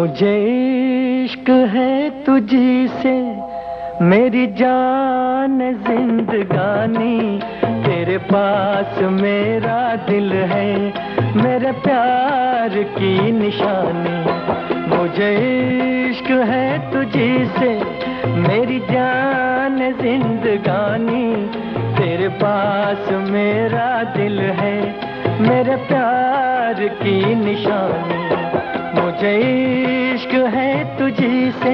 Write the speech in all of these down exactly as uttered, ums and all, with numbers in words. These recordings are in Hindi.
मुझे इश्क है तुझी से मेरी जान जिंदगानी, तेरे पास मेरा दिल है मेरे प्यार की निशानी। मुझे इश्क है तुझी से मेरी जान जिंदगानी, तेरे पास मेरा दिल है मेरे प्यार की निशानी। मुझे इश्क है तुझी से।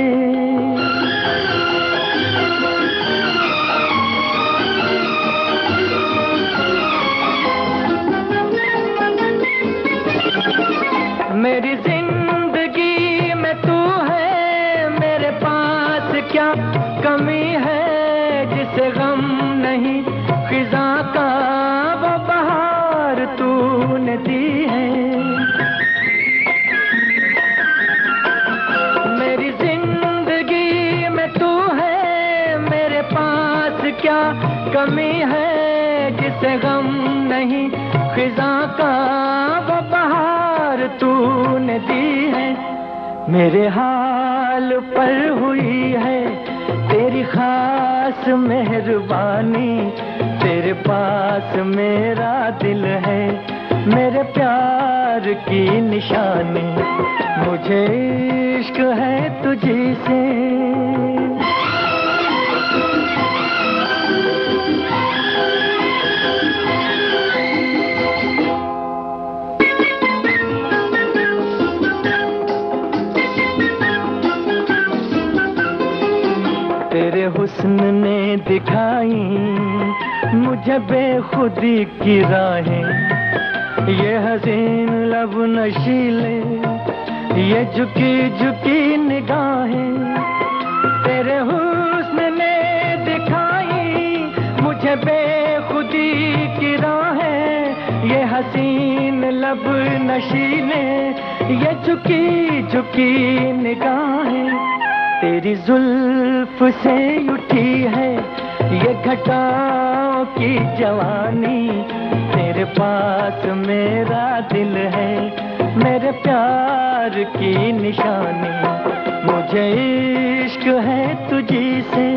मेरी जिंदगी में तू है, मेरे पास क्या कमी है जिसे गम नहीं खिजा का वो बहार तूने दी है। मेरी जिंदगी में तू है, मेरे पास क्या कमी है जिसे गम नहीं खिजा का वो बहार तूने दी है। मेरे हाल पर हुई है तेरी खास मेहरबानी, तेरे पास मेरा दिल है मेरे प्यार की निशानी। मुझे इश्क है तुझी से। तेरे हुस्न ने दिखाई मुझे बेखुदी की राहें, ये हसीन लब नशीले ये झुकी झुकी निगाहें। तेरे हुस्न ने दिखाई मुझे बेखुदी की राहें, ये हसीन लब नशीले ये झुकी झुकी निगाहें। तेरी जुल्फ से उठी है ये घटाओं की जवानी, तेरे पास मेरा दिल है मेरे प्यार की निशानी। मुझे इश्क है तुझी से।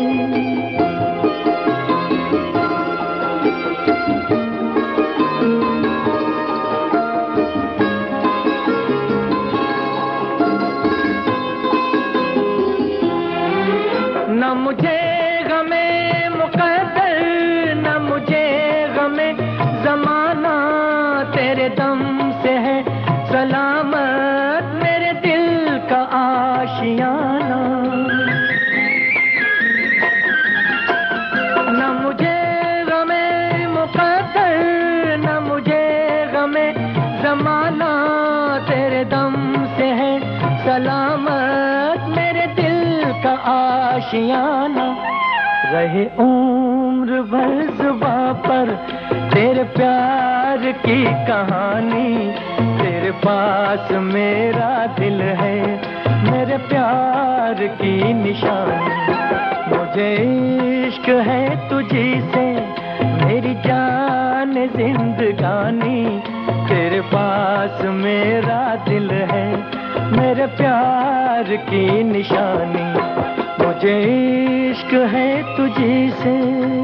न मुझे गमे मुक़द्दर न मुझे गमे ज़माना, तेरे दम से है सलामत मेरे दिल का आशियाना। न मुझे गमे मुक़द्दर न मुझे गमे ज़माना, तेरे दम से है सलामत मेरे दिल का आशियाना। रहे उम्र भर जुबां पर तेरे प्यार की कहानी, तेरे पास मेरा दिल है मेरे प्यार की निशानी। मुझे इश्क है तुझी से मेरी जान जिंदगानी, तेरे पास मेरा दिल है मेरे प्यार की निशानी। मुझे इश्क है तुझी से।